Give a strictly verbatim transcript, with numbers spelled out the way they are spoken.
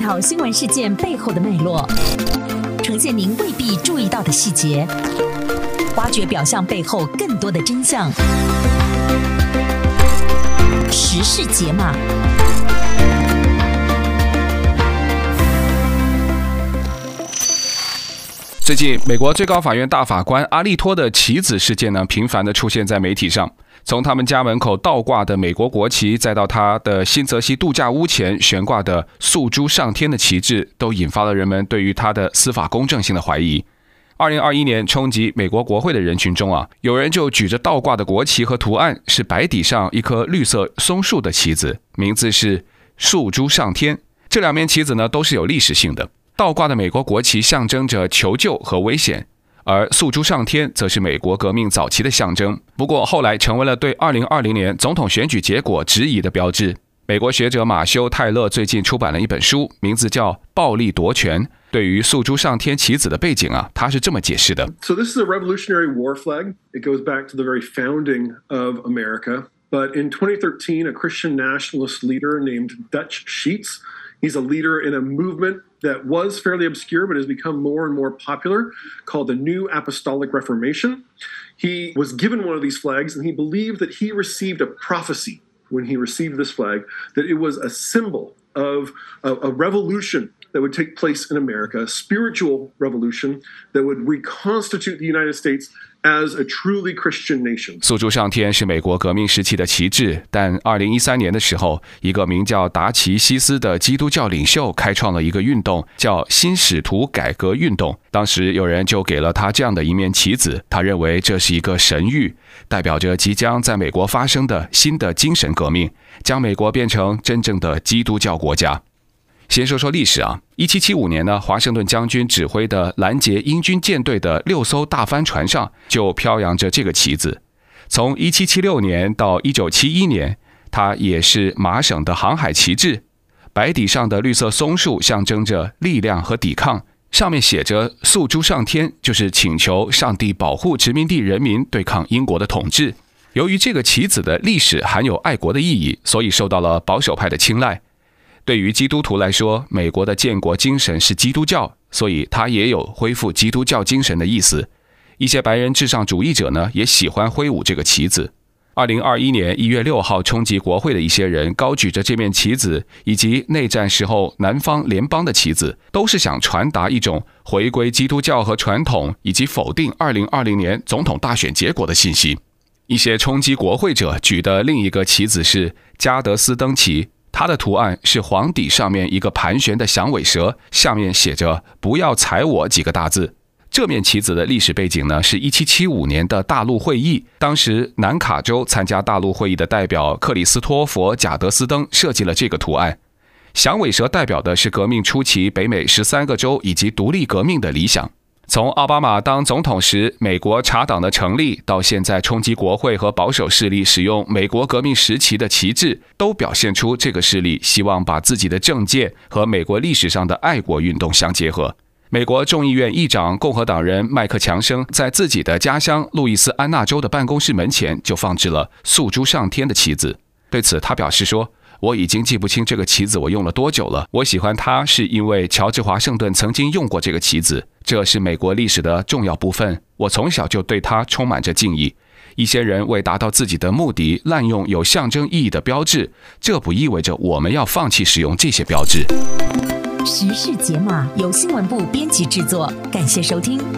讨新闻事件背后的脉络，呈现您未必注意到的细节，挖掘表象背后更多的真相。时事解码。 最近，美国最高法院大法官阿利托的棋子事件呢，频繁地出现在媒体上。从他们家门口倒挂的美国国旗，再到他的新泽西度假屋前悬挂的诉诸上天的旗帜，都引发了人们对于他的司法公正性的怀疑。二零二一年冲击美国国会的人群中啊，有人就举着倒挂的国旗和图案是白底上一棵绿色松树的旗子，名字是诉诸上天。这两面旗子呢，都是有历史性的。倒挂的美国国旗象征着求救和危险，而诉诸上天则是美国革命早期的象征，不过后来成为了对二零二零年总统选举结果质疑的标志。美国学者马修·泰勒最近出版了一本书，名字叫《暴力夺权》。对于诉诸上天旗子的背景啊，他是这么解释的。 So this is a Revolutionary War flag. It goes back to the very founding of America. But in twenty thirteen, a Christian nationalist leader named Dutch Sheets, he's a leader in a movement that was fairly obscure but has become more and more popular, called the New Apostolic Reformation. He was given one of these flags, and he believed that he received a prophecy when he received this flag, that it was a symbol of a, a revolution that would take place in America, a spiritual revolution that would reconstitute the United States as a truly Christian nation. 诉诸上天是美国革命时期的旗帜，但二零一三年的时候，一个名叫达奇西斯的基督教领袖开创了一个运动，叫新使徒改革运动。当时有人就给了他这样的一面旗子，他认为这是一个神谕，代表着即将在美国发生的新的精神革命，将美国变成真正的基督教国家。先说说历史啊，一七七五年呢，华盛顿将军指挥的拦截英军舰队的六艘大帆船上就飘扬着这个旗子。从一七七六年到一九七一年，它也是麻省的航海旗帜。白底上的绿色松树象征着力量和抵抗，上面写着诉诸上天，就是请求上帝保护殖民地人民对抗英国的统治。由于这个旗子的历史含有爱国的意义，所以受到了保守派的青睐。对于基督徒来说，美国的建国精神是基督教，所以它也有恢复基督教精神的意思。一些白人至上主义者呢，也喜欢挥舞这个旗子。二零二一年一月六号冲击国会的一些人高举着这面旗子，以及内战时候南方联邦的旗子，都是想传达一种回归基督教和传统，以及否定二零二零年总统大选结果的信息。一些冲击国会者举的另一个旗子是加德斯登旗，它的图案是黄底上面一个盘旋的响尾蛇，下面写着不要踩我几个大字。这面旗子的历史背景呢，是一七七五年的大陆会议，当时南卡州参加大陆会议的代表克里斯托弗·贾德斯登设计了这个图案。响尾蛇代表的是革命初期北美十三个州以及独立革命的理想。从奥巴马当总统时，美国茶党的成立，到现在冲击国会和保守势力使用美国革命时期的旗帜，都表现出这个势力希望把自己的政见和美国历史上的爱国运动相结合。美国众议院议长共和党人麦克强生在自己的家乡路易斯安那州的办公室门前就放置了诉诸上天的旗子。对此他表示说，我已经记不清这个旗子我用了多久了，我喜欢它是因为乔治华盛顿曾经用过这个旗子，这是美国历史的重要部分，我从小就对它充满着敬意。一些人为达到自己的目的滥用有象征意义的标志，这不意味着我们要放弃使用这些标志。 时事解码由新闻部编辑制作，感谢收听。